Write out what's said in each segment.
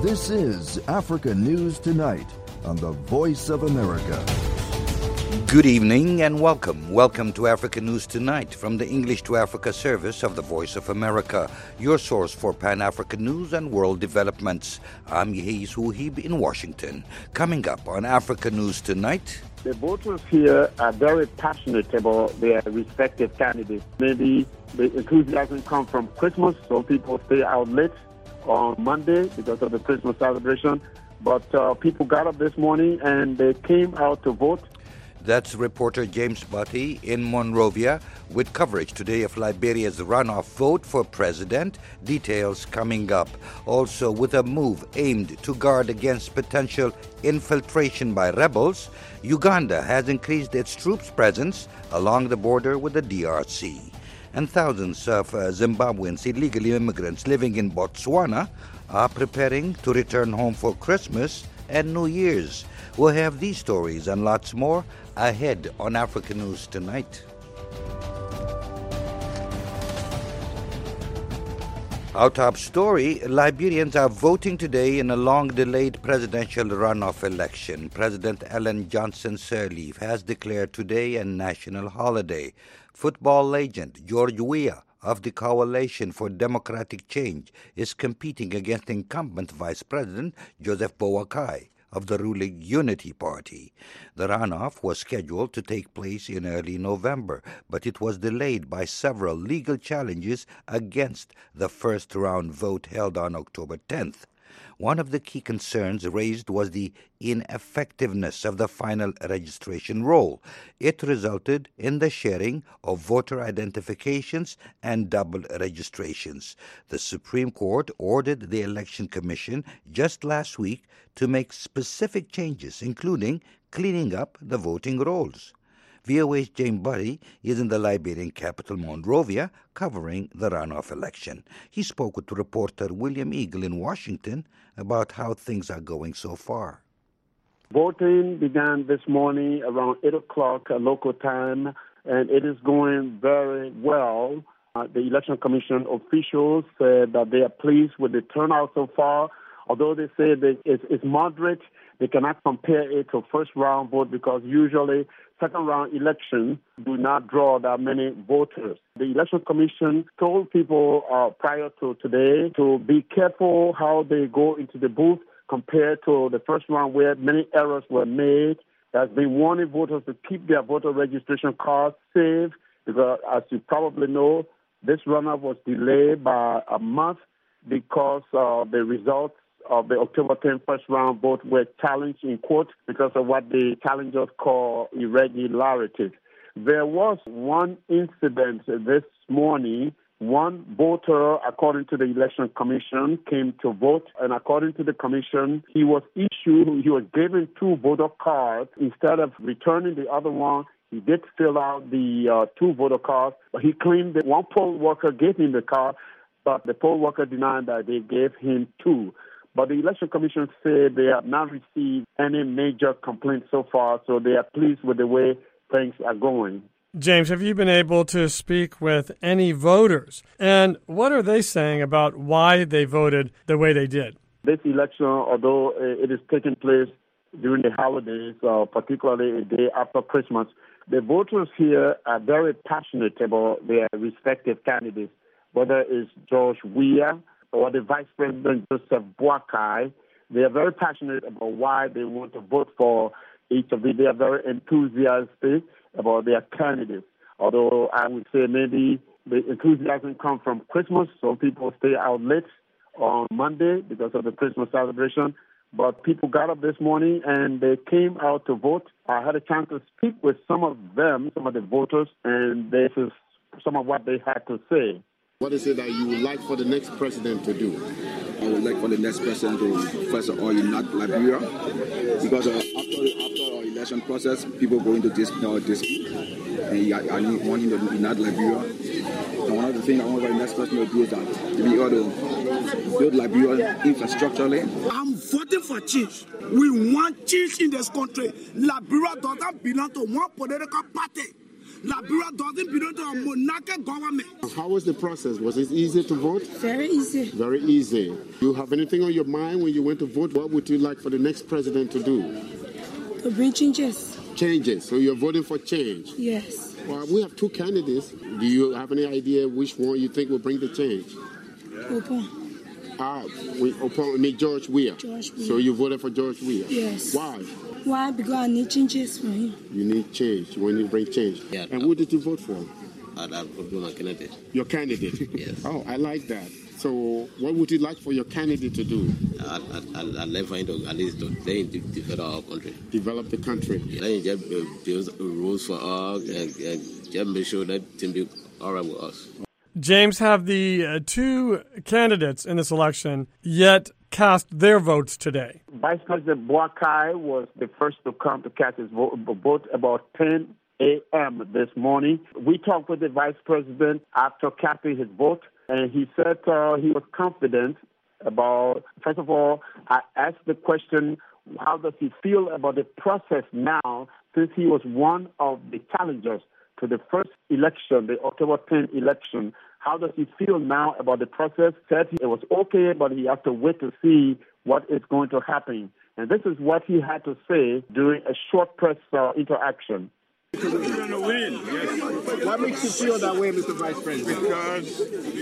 This is Africa News Tonight on the Voice of America. Good evening and welcome. Welcome to Africa News Tonight from the English to Africa service of the Voice of America, your source for Pan-African news and world developments. I'm Yehiz Wuhib in Washington. Coming up on Africa News Tonight... The voters here are very passionate about their respective candidates. Maybe the enthusiasm comes from Christmas, so people stay out late on Monday because of the Christmas celebration. But people got up this morning and they came out to vote. That's reporter James Butty in Monrovia with coverage today of Liberia's runoff vote for president. Details coming up. Also, with a move aimed to guard against potential infiltration by rebels, Uganda has increased its troops' presence along the border with the DRC. And thousands of Zimbabweans, illegal immigrants living in Botswana, are preparing to return home for Christmas and New Year's. We'll have these stories and lots more ahead on Africa News Tonight. Our top story, Liberians are voting today in a long-delayed presidential runoff election. President Ellen Johnson Sirleaf has declared today a national holiday. Football legend George Weah of the Coalition for Democratic Change is competing against incumbent Vice President Joseph Boakai of the ruling Unity Party. The runoff was scheduled to take place in early November, but it was delayed by several legal challenges against the first-round vote held on October 10th. One of the key concerns raised was the ineffectiveness of the final registration roll. It resulted in the sharing of voter identifications and double registrations. The Supreme Court ordered the Election Commission just last week to make specific changes, including cleaning up the voting rolls. VOA's James Butty is in the Liberian capital, Monrovia, covering the runoff election. He spoke with reporter William Eagle in Washington about how things are going so far. Voting began this morning around 8 o'clock local time, and it is going very well. The Election Commission officials said that they are pleased with the turnout so far. Although they say that it's moderate, they cannot compare it to first-round vote because usually second-round elections do not draw that many voters. The Election Commission told people prior to today to be careful how they go into the booth compared to the first round where many errors were made. There's been warning voters to keep their voter registration cards safe because, as you probably know, this runoff was delayed by a month because the results of the October 10th first round vote were challenged in court because of what the challengers call irregularities. There was one incident this morning. One voter, according to the Election Commission, came to vote, and according to the Commission, he was given two voter cards. Instead of returning the other one, he did fill out the two voter cards, but he claimed that one poll worker gave him the card, but the poll worker denied that they gave him two. But the Election Commission said they have not received any major complaints so far, so they are pleased with the way things are going. James, have you been able to speak with any voters? And what are they saying about why they voted the way they did? This election, although it is taking place during the holidays, particularly a day after Christmas, the voters here are very passionate about their respective candidates, whether it's George Weah or the Vice President Joseph Boakai. They are very passionate about why they want to vote for each of them. They are very enthusiastic about their candidates. Although I would say maybe the enthusiasm comes from Christmas, so people stay out late on Monday because of the Christmas celebration. But people got up this morning and they came out to vote. I had a chance to speak with some of them, some of the voters, and this is some of what they had to say. What is it that you would like for the next president to do? I would like for the next president to first of all unite Liberia, because after our election process, people go into this and I need wanting to unite Liberia. And one of the things I want for the next president to do is that to be able to build Liberia infrastructurally. I'm voting for change. We want change in this country. Liberia doesn't belong to one political party. Liberia doesn't belong to a monarchical government. How was the process? Was it easy to vote? Very easy. Very easy. Do you have anything on your mind when you went to vote? What would you like for the next president to do? To bring changes. Changes. So you're voting for change? Yes. Well, we have two candidates. Do you have any idea which one you think will bring the change? Open. George Weah. George Weah. So you voted for George Weah? Yes. Why? Why? Because I need changes for him. You need change. You want to bring change. Yeah. And who did you vote for? I voted for my candidate. Your candidate? Yes. Oh, I like that. So what would you like for your candidate to do? I'd like for him to at least develop our country. Develop the country. Let him just build rules for us and just make sure that things be all right with us. James, have the two candidates in this election yet cast their votes today? Vice President Boakai was the first to come to cast his vote about 10 a.m. this morning. We talked with the Vice President after casting his vote, and he said he was confident about, first of all, I asked the question, how does he feel about the process now, since he was one of the challengers to the first election, the October 10 election. How does he feel now about the process? Said it was okay, but he has to wait to see what is going to happen. And this is what he had to say during a short press interaction. We're going to win, yes. What makes you feel that way, Mr. Vice President? Because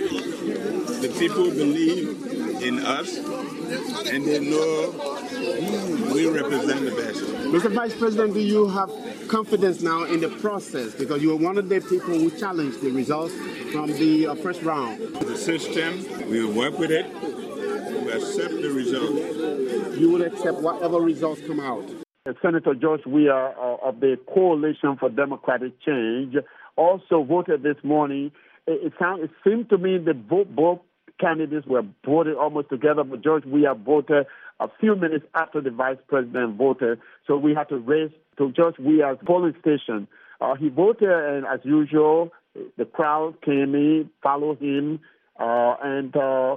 the people believe in us and they know we represent the best. Mr. Vice President, do you have confidence now in the process? Because you were one of the people who challenged the results from the first round. The system, we will work with it. We accept the result. You will accept whatever results come out. Senator George Weah of the Coalition for Democratic Change also voted this morning. It seemed to me that both candidates were voted almost together, but George Weah voted a few minutes after the Vice President voted. So we had to race to George Weah's polling station. He voted, and as usual, the crowd came in, followed him, and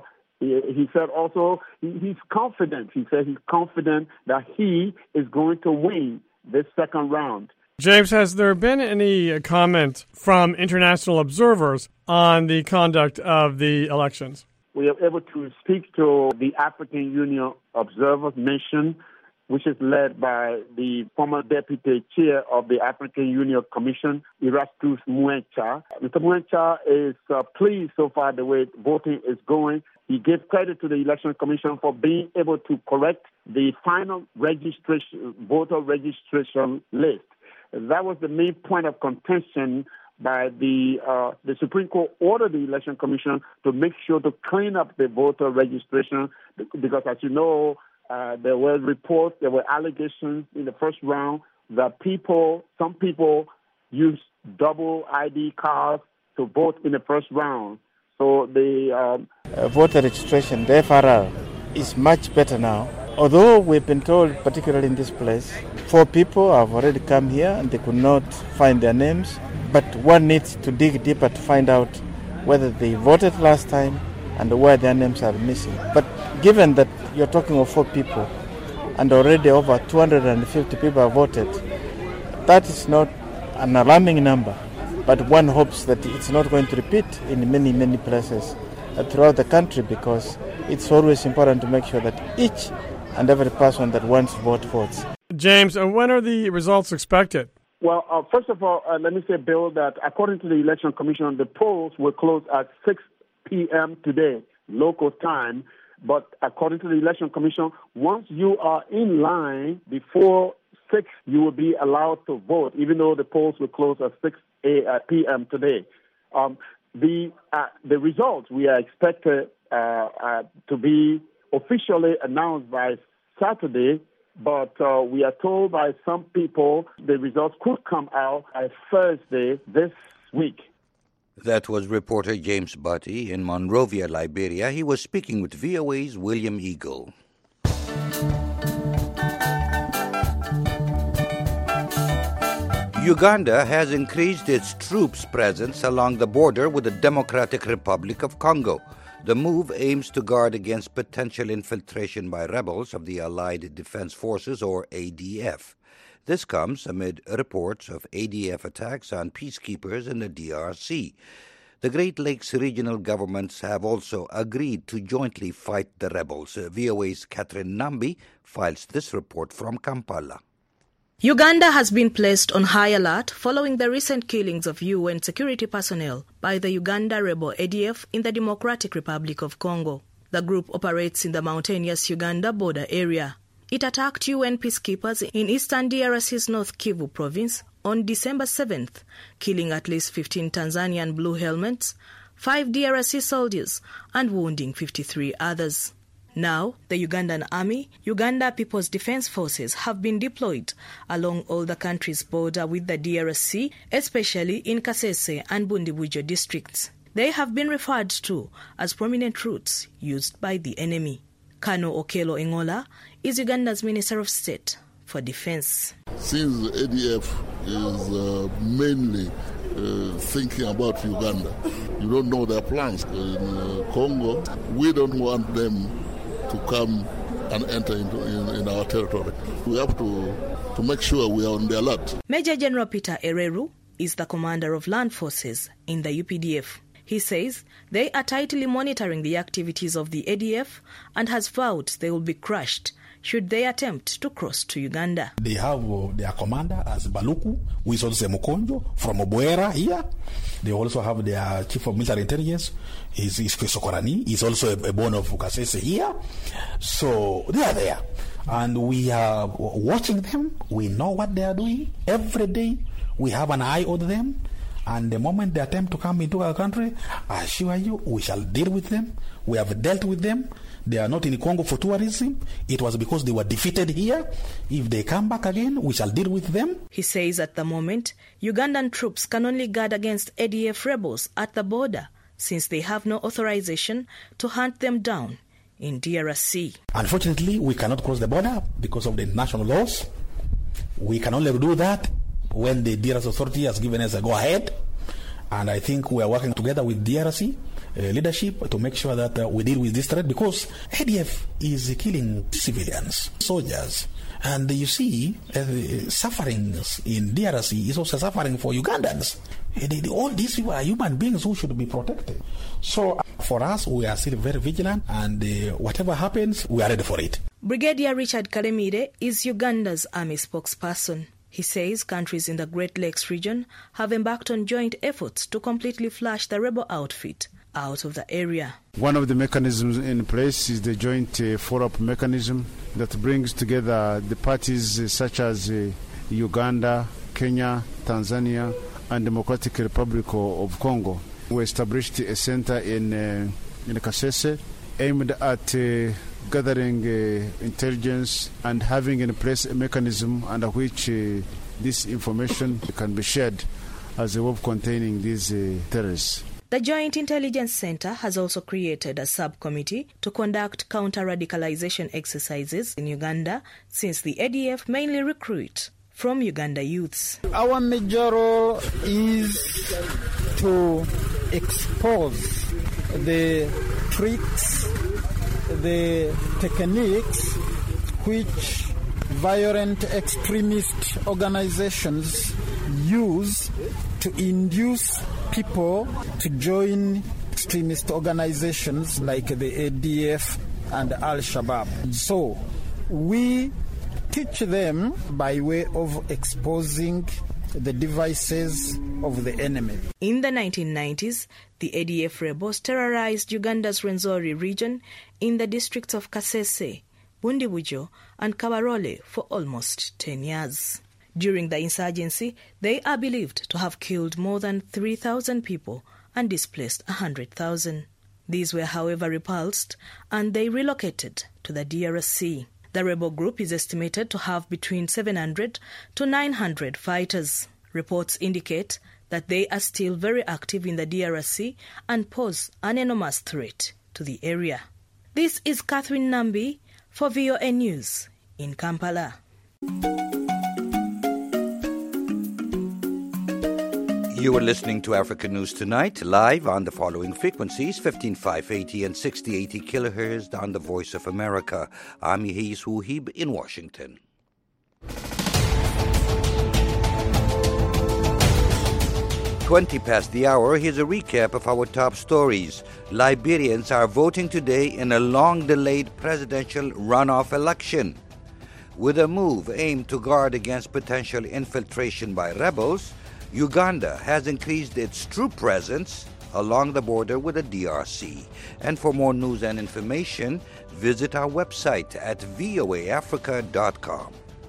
he said also he's confident. He said he's confident that he is going to win this second round. James, has there been any comment from international observers on the conduct of the elections? We are able to speak to the African Union Observers Mission, which is led by the former deputy chair of the African Union Commission, Erastus Muencha. Mr. Muencha is pleased so far the way voting is going. He gave credit to the Election Commission for being able to correct the final voter registration list. That was the main point of contention by the Supreme Court ordered the Election Commission to make sure to clean up the voter registration because, as you know, there were reports, there were allegations in the first round that some people used double ID cards to vote in the first round. So the voter registration, the FRR, is much better now. Although we've been told, particularly in this place, 4 people have already come here and they could not find their names. But one needs to dig deeper to find out whether they voted last time and why their names are missing. But given that you're talking of 4 people and already over 250 people have voted, that is not an alarming number. But one hopes that it's not going to repeat in many, many places throughout the country because it's always important to make sure that each and every person that wants to vote votes. James, when are the results expected? Well, first of all, let me say, Bill, that according to the Election Commission, the polls will close at 6 p.m. today, local time. But according to the Election Commission, once you are in line before 6, you will be allowed to vote, even though the polls will close at 6 p.m. today. The results we are expected to be officially announced by Saturday, but we are told by some people the results could come out by Thursday this week. That was reporter James Butty in Monrovia, Liberia. He was speaking with VOA's William Eagle. Uganda has increased its troops' presence along the border with the Democratic Republic of Congo. The move aims to guard against potential infiltration by rebels of the Allied Defense Forces, or ADF. This comes amid reports of ADF attacks on peacekeepers in the DRC. The Great Lakes regional governments have also agreed to jointly fight the rebels. VOA's Catherine Nambi files this report from Kampala. Uganda has been placed on high alert following the recent killings of UN security personnel by the Uganda rebel ADF in the Democratic Republic of Congo. The group operates in the mountainous Uganda border area. It attacked UN peacekeepers in eastern DRC's North Kivu province on December 7th, killing at least 15 Tanzanian blue helmets, 5 DRC soldiers, and wounding 53 others. Now, the Ugandan Army, Uganda People's Defense Forces, have been deployed along all the country's border with the DRC, especially in Kasese and Bundibujo districts. They have been referred to as prominent routes used by the enemy. Kano Okello Engola is Uganda's Minister of State for Defense. Since the ADF is mainly thinking about Uganda, you don't know their plans in Congo. We don't want them to come and enter in our territory. We have to make sure we are on the alert. Major General Peter Ereru is the commander of land forces in the UPDF. He says they are tightly monitoring the activities of the ADF and has vowed they will be crushed should they attempt to cross to Uganda. They have their commander as Baluku, who is also Mukonjo from Oboera here. They also have their chief of military intelligence, is Sokorani. He's also a born of Kasese here. So they are there. And we are watching them. We know what they are doing. Every day we have an eye on them. And the moment they attempt to come into our country, I assure you, we shall deal with them. We have dealt with them. They are not in Congo for tourism. It was because they were defeated here. If they come back again, we shall deal with them. He says at the moment, Ugandan troops can only guard against ADF rebels at the border since they have no authorization to hunt them down in DRC. Unfortunately, we cannot cross the border because of the national laws. We can only do that when the DRC authority has given us a go-ahead. And I think we are working together with DRC leadership to make sure that we deal with this threat, because ADF is killing civilians, soldiers. And you see, sufferings in DRC is also suffering for Ugandans. All these people are human beings who should be protected. So for us, we are still very vigilant, and whatever happens, we are ready for it. Brigadier Richard Kalemire is Uganda's army spokesperson. He says countries in the Great Lakes region have embarked on joint efforts to completely flush the rebel outfit out of the area. One of the mechanisms in place is the joint follow-up mechanism that brings together the parties such as Uganda, Kenya, Tanzania, and Democratic Republic of Congo. We established a center in Kasese aimed at gathering intelligence and having in place a mechanism under which this information can be shared as a way of containing these terrorists. The Joint Intelligence Center has also created a subcommittee to conduct counter-radicalization exercises in Uganda, since the ADF mainly recruit from Uganda youths. Our major role is to expose the tricks, the techniques which violent extremist organizations use to induce people to join extremist organizations like the ADF and Al-Shabaab. So we teach them by way of exposing the devices of the enemy. In the 1990s, the ADF rebels terrorized Uganda's Rwenzori region in the districts of Kasese, Bundibujo, and Kabarole for almost 10 years. During the insurgency, they are believed to have killed more than 3,000 people and displaced 100,000. These were, however, repulsed, and they relocated to the DRC. The rebel group is estimated to have between 700 to 900 fighters. Reports indicate that they are still very active in the DRC and pose an enormous threat to the area. This is Catherine Nambi for VOA News in Kampala. You are listening to Africa News Tonight, live on the following frequencies: 15580 and 6080 kilohertz on the Voice of America. I'm Yehis Wuhib in Washington. 20 past the hour, here's a recap of our top stories. Liberians are voting today in a long-delayed presidential runoff election. With a move aimed to guard against potential infiltration by rebels, Uganda has increased its troop presence along the border with the DRC. And for more news and information, visit our website at voaafrica.com.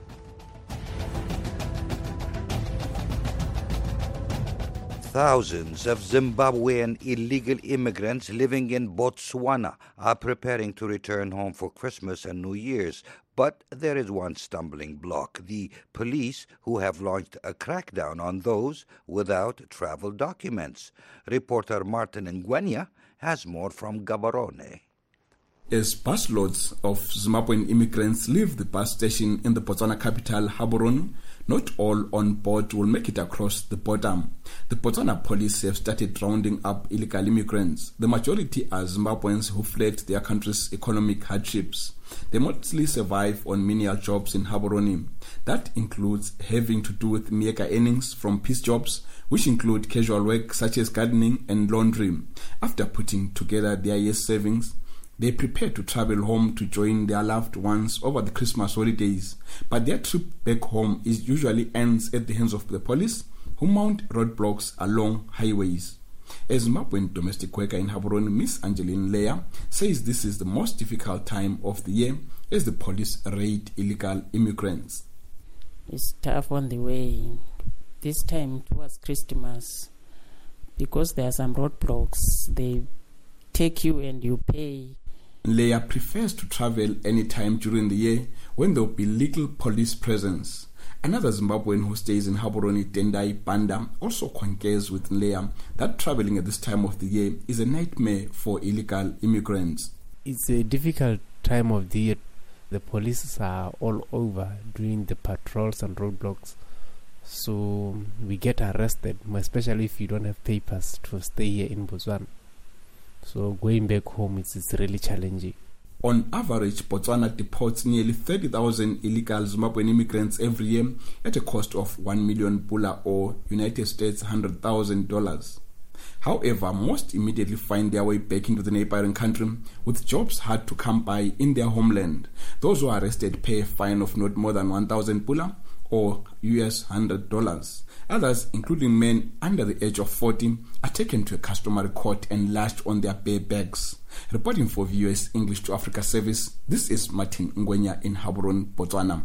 Thousands of Zimbabwean illegal immigrants living in Botswana are preparing to return home for Christmas and New Year's. But there is one stumbling block: the police, who have launched a crackdown on those without travel documents. Reporter Martin Ngwenya has more from Gaborone. As busloads of Zimbabwean immigrants leave the bus station in the Botswana capital, Gaborone, not all on board will make it across the border. The Botswana police have started rounding up illegal immigrants. The majority are Zimbabweans who fled their country's economic hardships. They mostly survive on menial jobs in Gaborone. That includes having to do with meager earnings from piece jobs, which include casual work such as gardening and laundry. After putting together their year's savings, they prepare to travel home to join their loved ones over the Christmas holidays. But their trip back home usually ends at the hands of the police, who mount roadblocks along highways. A Zimbabwean domestic worker in Gaborone, Miss Angeline Leah, says this is the most difficult time of the year as the police raid illegal immigrants. It's tough on the way. This time towards Christmas, because there are some roadblocks, they take you and you pay. Leah prefers to travel any time during the year when there will be little police presence. Another Zimbabwean who stays in Gaborone, Tendai Banda, also concurs with Leah that traveling at this time of the year is a nightmare for illegal immigrants. It's a difficult time of the year. The police are all over doing the patrols and roadblocks, so we get arrested, especially if you don't have papers to stay here in Botswana. So going back home, it's really challenging. On average, Botswana deports nearly 30,000 illegal Zimbabwean immigrants every year at a cost of 1 million pula, or United States $100,000. However, most immediately find their way back into the neighboring country, with jobs hard to come by in their homeland. Those who are arrested pay a fine of not more than 1,000 pula, or US $100. Others, including men under the age of 40, are taken to a customary court and lashed on their bare backs. Reporting for VOS English to Africa Service, this is Martin Ngwenya in Gaborone, Botswana.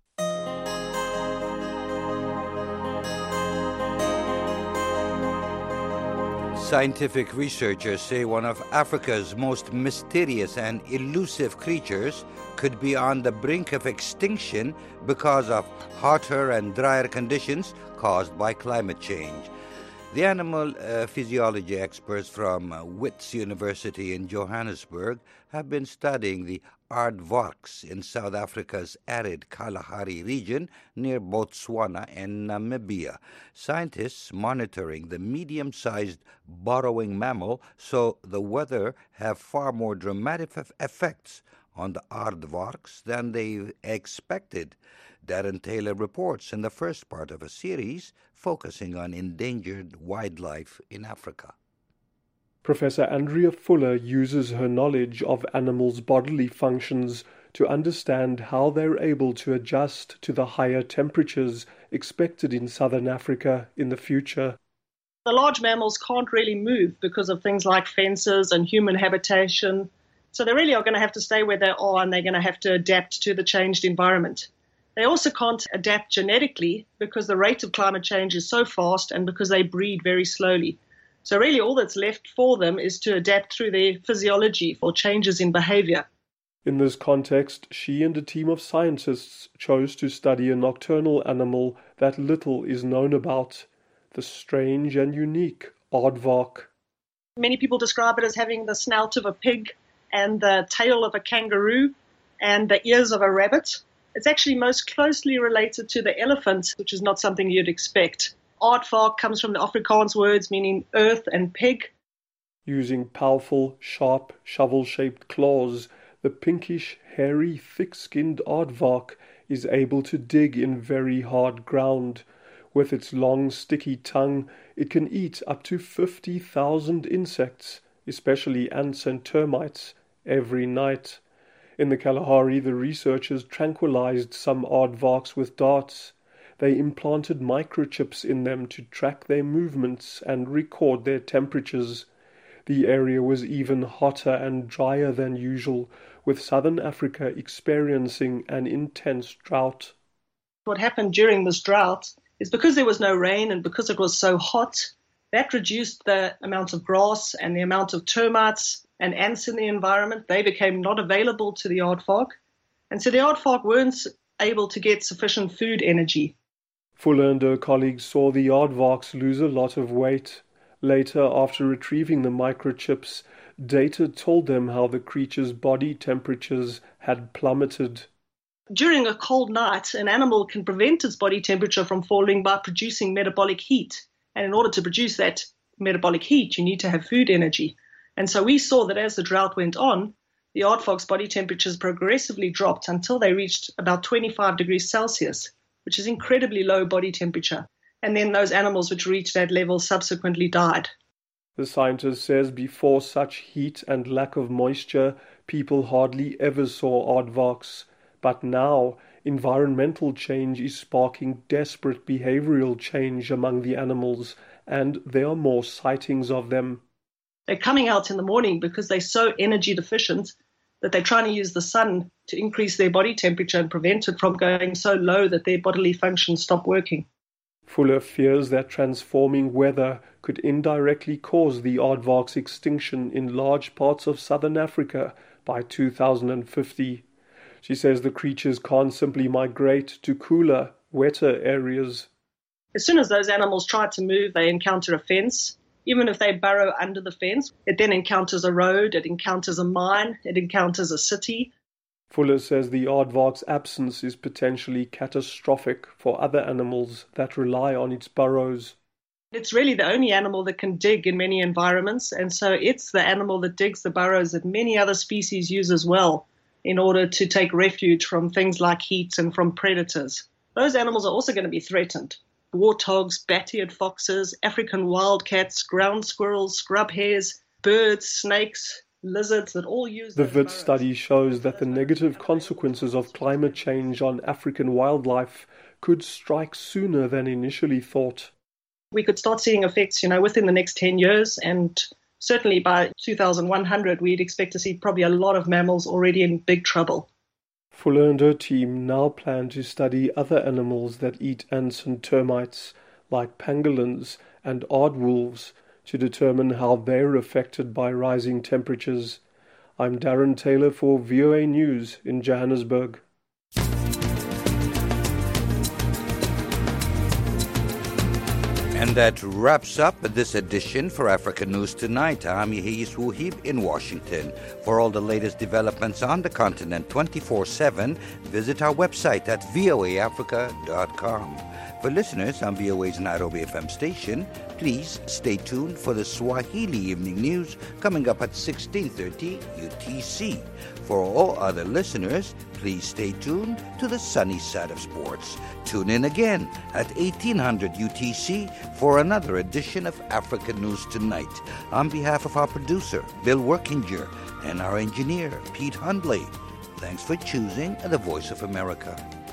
Scientific researchers say one of Africa's most mysterious and elusive creatures could be on the brink of extinction because of hotter and drier conditions caused by climate change. The animal physiology experts from Wits University in Johannesburg have been studying the aardvarks in South Africa's arid Kalahari region near Botswana and Namibia. Scientists monitoring the medium-sized burrowing mammal so the weather have far more dramatic effects on the aardvarks than they expected. Darren Taylor reports in the first part of a series focusing on endangered wildlife in Africa. Professor Andrea Fuller uses her knowledge of animals' bodily functions to understand how they're able to adjust to the higher temperatures expected in southern Africa in the future. The large mammals can't really move because of things like fences and human habitation. So they really are going to have to stay where they are, and they're going to have to adapt to the changed environment. They also can't adapt genetically because the rate of climate change is so fast and because they breed very slowly. So really all that's left for them is to adapt through their physiology for changes in behavior. In this context, she and a team of scientists chose to study a nocturnal animal that little is known about, the strange and unique aardvark. Many people describe it as having the snout of a pig and the tail of a kangaroo and the ears of a rabbit. It's actually most closely related to the elephant, which is not something you'd expect. Aardvark comes from the Afrikaans words meaning earth and pig. Using powerful, sharp, shovel-shaped claws, the pinkish, hairy, thick-skinned aardvark is able to dig in very hard ground. With its long, sticky tongue, it can eat up to 50,000 insects, especially ants and termites, every night. In the Kalahari, the researchers tranquilized some aardvarks with darts. They implanted microchips in them to track their movements and record their temperatures. The area was even hotter and drier than usual, with southern Africa experiencing an intense drought. What happened during this drought is because there was no rain and because it was so hot, that reduced the amount of grass and the amount of termites and ants in the environment. They became not available to the aardvark. And so the aardvark weren't able to get sufficient food energy. Fuller and her colleagues saw the aardvarks lose a lot of weight. Later, after retrieving the microchips, data told them how the creature's body temperatures had plummeted. During a cold night, an animal can prevent its body temperature from falling by producing metabolic heat. And in order to produce that metabolic heat, you need to have food energy. And so we saw that as the drought went on, the aardvark's body temperatures progressively dropped until they reached about 25 degrees Celsius, which is incredibly low body temperature. And then those animals which reached that level subsequently died. The scientist says before such heat and lack of moisture, people hardly ever saw aardvarks. But now, environmental change is sparking desperate behavioral change among the animals, and there are more sightings of them. They're coming out in the morning because they're so energy deficient that they're trying to use the sun to increase their body temperature and prevent it from going so low that their bodily functions stop working. Fuller fears that transforming weather could indirectly cause the aardvark's extinction in large parts of southern Africa by 2050. She says the creatures can't simply migrate to cooler, wetter areas. As soon as those animals try to move, they encounter a fence. Even if they burrow under the fence, it then encounters a road, it encounters a mine, it encounters a city. Fuller says the aardvark's absence is potentially catastrophic for other animals that rely on its burrows. It's really the only animal that can dig in many environments, and so it's the animal that digs the burrows that many other species use as well in order to take refuge from things like heat and from predators. Those animals are also going to be threatened. Warthogs, bat-eared foxes, African wildcats, ground squirrels, scrub hares, birds, snakes, lizards that all use The VIT study shows that the negative consequences of climate change on African wildlife could strike sooner than initially thought. We could start seeing effects, within the next 10 years, and certainly by 2100, we'd expect to see probably a lot of mammals already in big trouble. Fuller and her team now plan to study other animals that eat ants and termites, like pangolins and aardwolves, to determine how they're affected by rising temperatures. I'm Darren Taylor for VOA News in Johannesburg. And that wraps up this edition for Africa News Tonight. I'm Yehis Wuhib in Washington. For all the latest developments on the continent 24/7, visit our website at voaafrica.com. For listeners on VOA's Nairobi FM station, please stay tuned for the Swahili Evening News coming up at 16:30 UTC. For all other listeners, please stay tuned to the sunny side of sports. Tune in again at 1800 UTC for another edition of Africa News Tonight. On behalf of our producer, Bill Workinger, and our engineer, Pete Hundley, thanks for choosing the Voice of America.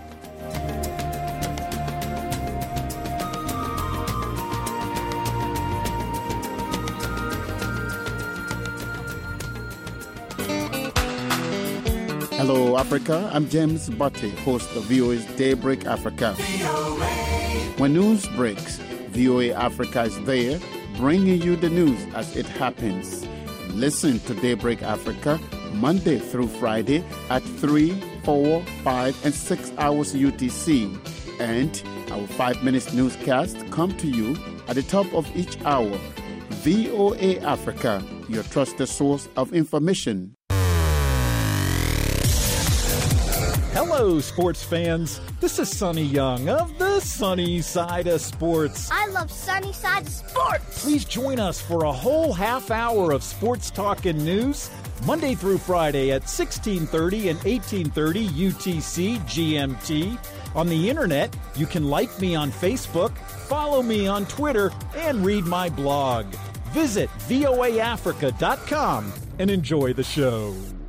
Hello, Africa. I'm James Butte, host of VOA's Daybreak Africa. When news breaks, VOA Africa is there, bringing you the news as it happens. Listen to Daybreak Africa Monday through Friday at 3, 4, 5, and 6 hours UTC. And our 5-minute newscast come to you at the top of each hour. VOA Africa, your trusted source of information. Hello, sports fans. This is Sonny Young of the Sunny Side of Sports. I love Sunny Side of Sports. Please join us for a whole half hour of sports talk and news, Monday through Friday at 1630 and 1830 UTC GMT. On the internet, you can like me on Facebook, follow me on Twitter, and read my blog. Visit voaafrica.com and enjoy the show.